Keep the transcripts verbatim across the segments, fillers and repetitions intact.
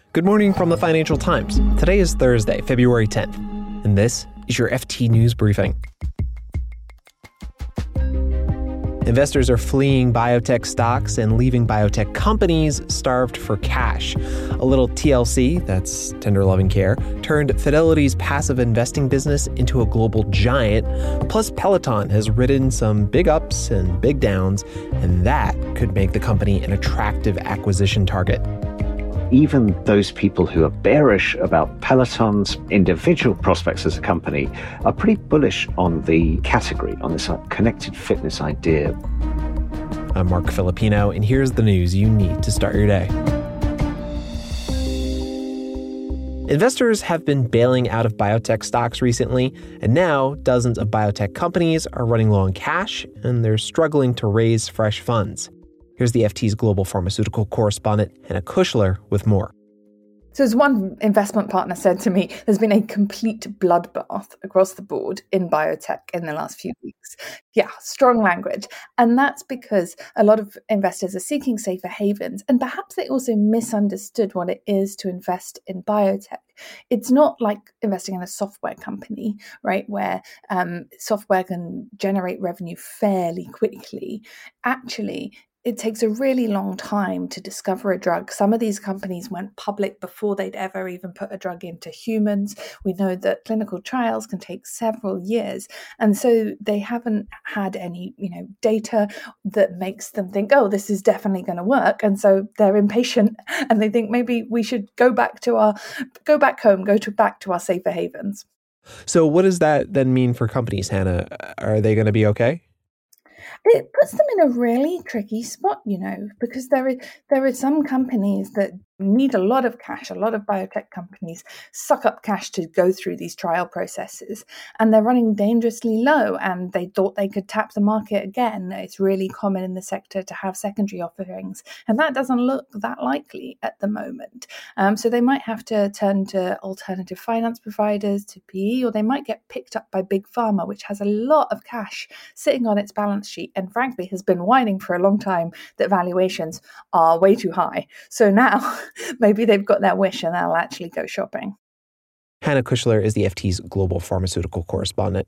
Good morning from the Financial Times. Today is Thursday, February tenth, and this is your F T News Briefing. Investors are fleeing biotech stocks and leaving biotech companies starved for cash. A little T L C, that's tender loving care, turned Fidelity's passive investing business into a global giant. Plus, Peloton has ridden some big ups and big downs, and that could make the company an attractive acquisition target. Even those people who are bearish about Peloton's individual prospects as a company are pretty bullish on the category, on this connected fitness idea. I'm Mark Filipino, and here's the news you need to start your day. Investors have been bailing out of biotech stocks recently, and now dozens of biotech companies are running low on cash, and they're struggling to raise fresh funds. Here's the F T's global pharmaceutical correspondent, Hannah Kushler, with more. So as one investment partner said to me, there's been a complete bloodbath across the board in biotech in the last few weeks. Yeah, strong language. And that's because a lot of investors are seeking safer havens, and perhaps they also misunderstood what it is to invest in biotech. It's not like investing in a software company, right, where um, software can generate revenue fairly quickly. Actually, it takes a really long time to discover a drug. Some of these companies went public before they'd ever even put a drug into humans. We know that clinical trials can take several years. And so they haven't had any, you know, data that makes them think, oh, this is definitely going to work. And so they're impatient and they think maybe we should go back to our, go back home, go to back to our safer havens. So what does that then mean for companies, Hannah? Are they going to be okay? It puts them in a really tricky spot, you know, because there are, there are some companies that need a lot of cash. A lot of biotech companies suck up cash to go through these trial processes, and they're running dangerously low, and they thought they could tap the market again. It's really common in the sector to have secondary offerings, and that doesn't look that likely at the moment. Um, so they might have to turn to alternative finance providers, to P E, or they might get picked up by Big Pharma, which has a lot of cash sitting on its balance sheet and frankly has been whining for a long time that valuations are way too high. So now maybe they've got their wish and they'll actually go shopping. Hannah Kushler is the F T's global pharmaceutical correspondent.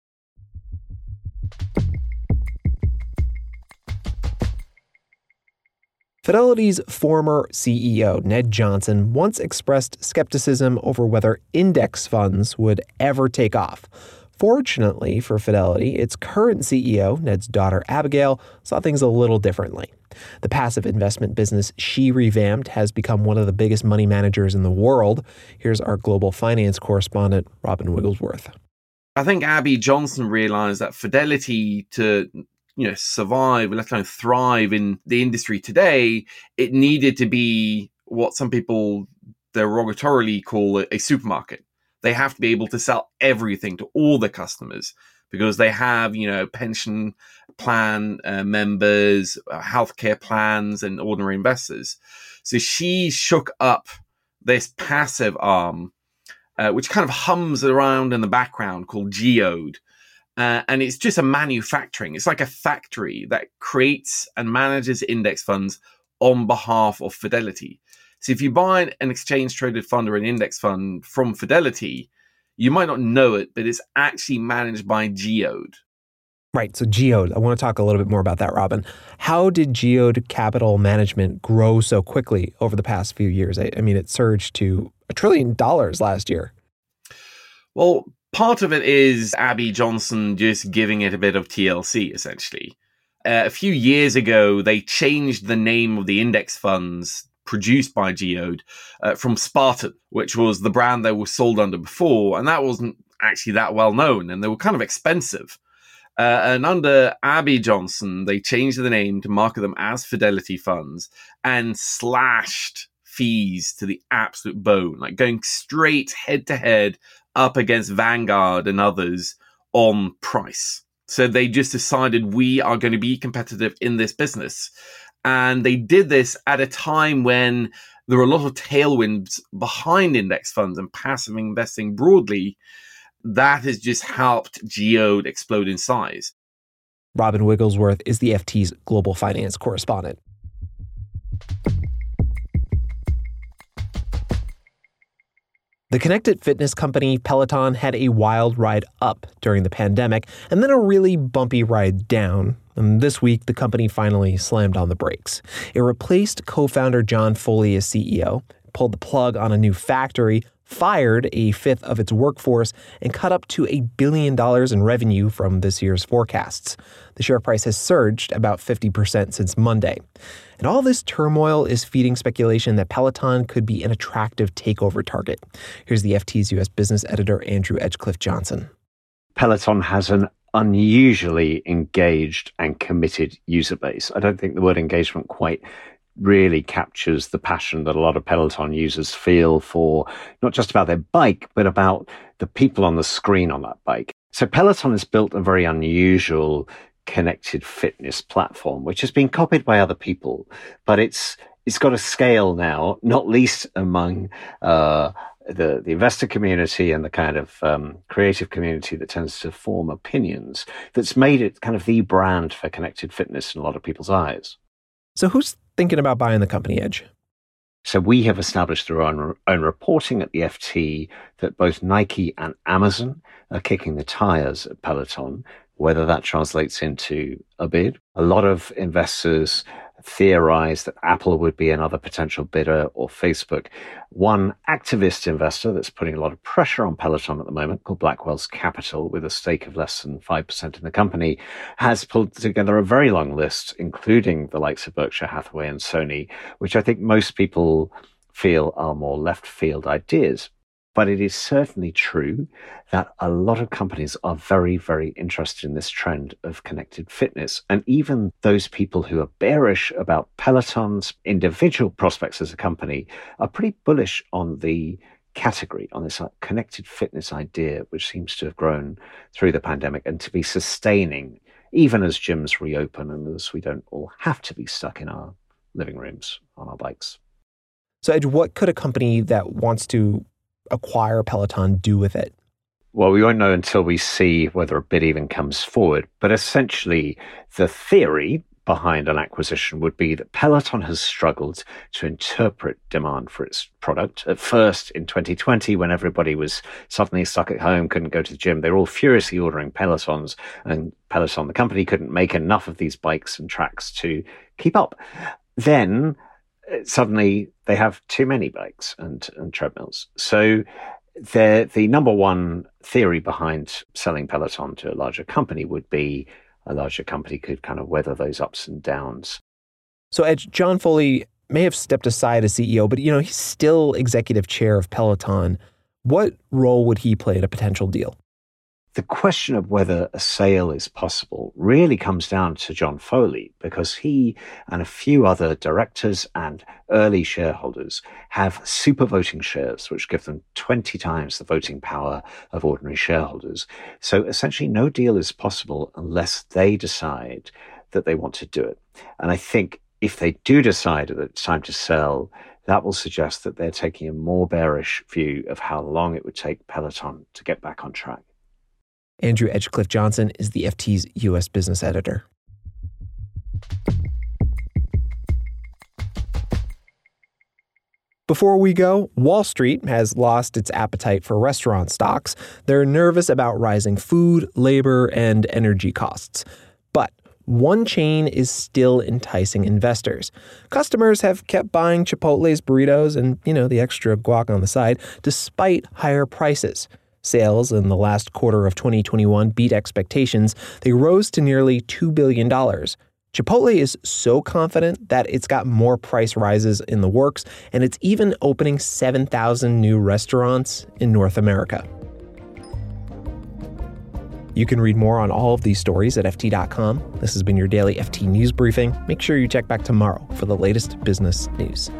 Fidelity's former C E O, Ned Johnson, once expressed skepticism over whether index funds would ever take off. Fortunately for Fidelity, its current C E O, Ned's daughter Abigail, saw things a little differently. The passive investment business she revamped has become one of the biggest money managers in the world. Here's our global finance correspondent, Robin Wigglesworth. I think Abby Johnson realized that Fidelity to you know, survive, let alone thrive in the industry today, it needed to be what some people derogatorily call a, a supermarket. They have to be able to sell everything to all the customers because they have, you know, pension plan uh, members, uh, healthcare plans, and ordinary investors. So she shook up this passive arm, uh, which kind of hums around in the background called Geode. Uh, and it's just a manufacturing. It's like a factory that creates and manages index funds on behalf of Fidelity. So if you buy an exchange-traded fund or an index fund from Fidelity, you might not know it, but it's actually managed by Geode. Right, so Geode. I want to talk a little bit more about that, Robin. How did Geode Capital Management grow so quickly over the past few years? I, I mean, it surged to a trillion dollars last year. Well, part of it is Abby Johnson just giving it a bit of T L C, essentially. Uh, a few years ago, they changed the name of the index funds produced by Geode uh, from Spartan, which was the brand they were sold under before, and that wasn't actually that well known, and they were kind of expensive. Uh, and under Abby Johnson, they changed the name to market them as Fidelity funds and slashed fees to the absolute bone, like going straight head to head up against Vanguard and others on price. So they just decided we are going to be competitive in this business. And they did this at a time when there were a lot of tailwinds behind index funds and passive investing broadly. That has just helped Geode explode in size. Robin Wigglesworth is the F T's global finance correspondent. The connected fitness company Peloton had a wild ride up during the pandemic and then a really bumpy ride down. And this week, the company finally slammed on the brakes. It replaced co-founder John Foley as C E O, pulled the plug on a new factory, fired a fifth of its workforce, and cut up to a billion dollars in revenue from this year's forecasts. The share price has surged about fifty percent since Monday. And all this turmoil is feeding speculation that Peloton could be an attractive takeover target. Here's the F T's U S business editor, Andrew Edgecliffe-Johnson. Peloton has an unusually engaged and committed user base. I don't think the word engagement quite really captures the passion that a lot of Peloton users feel for not just about their bike, but about the people on the screen on that bike. So Peloton has built a very unusual connected fitness platform, which has been copied by other people, but it's it's got a scale now, not least among uh, the, the investor community and the kind of um, creative community that tends to form opinions, that's made it kind of the brand for connected fitness in a lot of people's eyes. So who's thinking about buying the company, Edge? So we have established through our own, own reporting at the F T that both Nike and Amazon are kicking the tires at Peloton. Whether that translates into a bid, a lot of investors theorize that Apple would be another potential bidder, or Facebook. One activist investor that's putting a lot of pressure on Peloton at the moment, called Blackwell's Capital, with a stake of less than five percent in the company, has pulled together a very long list, including the likes of Berkshire Hathaway and Sony, which I think most people feel are more left field ideas. But it is certainly true that a lot of companies are very, very interested in this trend of connected fitness. And even those people who are bearish about Peloton's individual prospects as a company are pretty bullish on the category, on this connected fitness idea, which seems to have grown through the pandemic and to be sustaining, even as gyms reopen and as we don't all have to be stuck in our living rooms on our bikes. So, Edge, what could a company that wants to acquire Peloton do with it? Well, we won't know until we see whether a bid even comes forward. But essentially, the theory behind an acquisition would be that Peloton has struggled to interpret demand for its product. At first, in twenty twenty, when everybody was suddenly stuck at home, couldn't go to the gym, they were all furiously ordering Pelotons, and Peloton, the company, couldn't make enough of these bikes and tracks to keep up. Then suddenly they have too many bikes and, and treadmills. So the the number one theory behind selling Peloton to a larger company would be a larger company could kind of weather those ups and downs. So, Edge, John Foley may have stepped aside as C E O, but, you know, he's still executive chair of Peloton. What role would he play in a potential deal? The question of whether a sale is possible really comes down to John Foley, because he and a few other directors and early shareholders have super voting shares, which give them twenty times the voting power of ordinary shareholders. So essentially no deal is possible unless they decide that they want to do it. And I think if they do decide that it's time to sell, that will suggest that they're taking a more bearish view of how long it would take Peloton to get back on track. Andrew Edgecliffe-Johnson is the F T's U S business editor. Before we go, Wall Street has lost its appetite for restaurant stocks. They're nervous about rising food, labor, and energy costs. But one chain is still enticing investors. Customers have kept buying Chipotle's burritos and, you know, the extra guac on the side, despite higher prices. Sales in the last quarter of twenty twenty-one beat expectations. They rose to nearly two billion dollars. Chipotle is so confident that it's got more price rises in the works, and it's even opening seven thousand new restaurants in North America. You can read more on all of these stories at F T dot com. This has been your daily F T News Briefing. Make sure you check back tomorrow for the latest business news.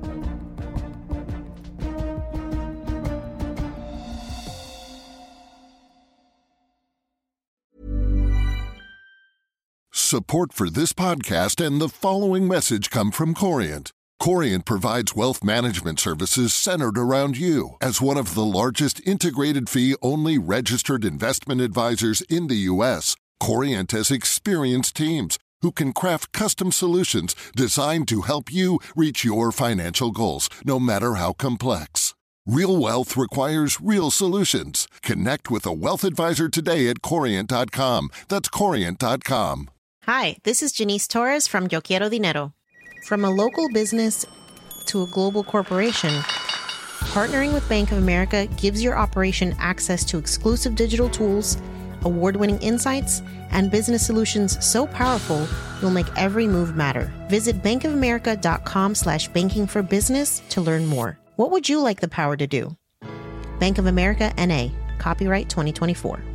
Support for this podcast and the following message come from Corient. Corient provides wealth management services centered around you. As one of the largest integrated fee-only registered investment advisors in the U S, Corient has experienced teams who can craft custom solutions designed to help you reach your financial goals, no matter how complex. Real wealth requires real solutions. Connect with a wealth advisor today at Corient dot com. That's Corient dot com. Hi, this is Janice Torres from Yo Quiero Dinero. From a local business to a global corporation, partnering with Bank of America gives your operation access to exclusive digital tools, award-winning insights, and business solutions so powerful you'll make every move matter. Visit bankofamerica.com slash banking for business to learn more. What would you like the power to do? Bank of America, N A. Copyright twenty twenty-four.